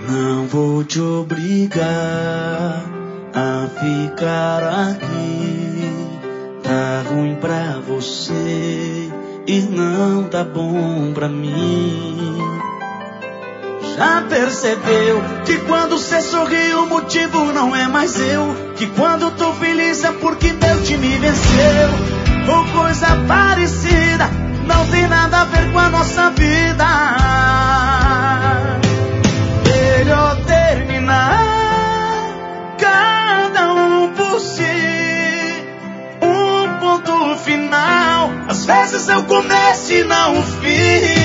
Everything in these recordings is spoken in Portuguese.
Não vou te obrigar a ficar aqui. Tá ruim pra você e não tá bom pra mim. Já percebeu que quando cê sorri o motivo não é mais eu? Que quando tô feliz é porque meu time venceu? Ou coisa parecida, não tem nada a ver com a nossa vida. Melhor terminar, cada um por si, um ponto final. Às vezes é o começo e não o fim.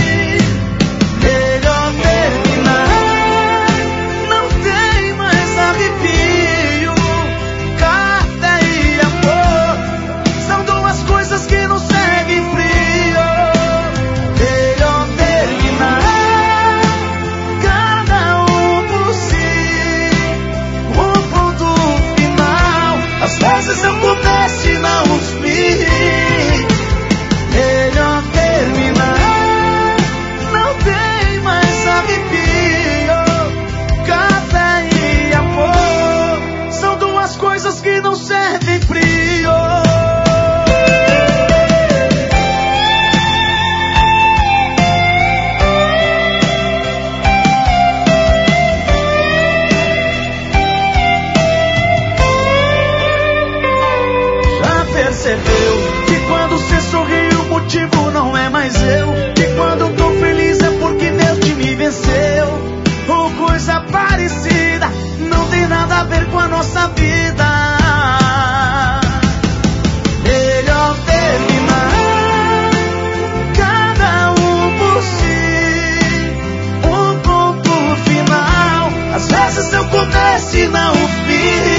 Melhor terminar, não tem mais arrepio. Carta e amor são duas coisas que não seguem frio. Melhor terminar, cada um por si, um ponto final. Às vezes eu começo e não os fim. Melhor terminar, não tem mais arrepio. Café e amor são duas coisas que não servem frio. Já percebeu que quando cê sorri o motivo não é mais eu? Que quando tô feliz é porque meu time venceu? Ou coisa parecida, não tem nada a ver com a nossa vida. Melhor terminar, cada um por si, um ponto final. Às vezes eu começo e não o fim.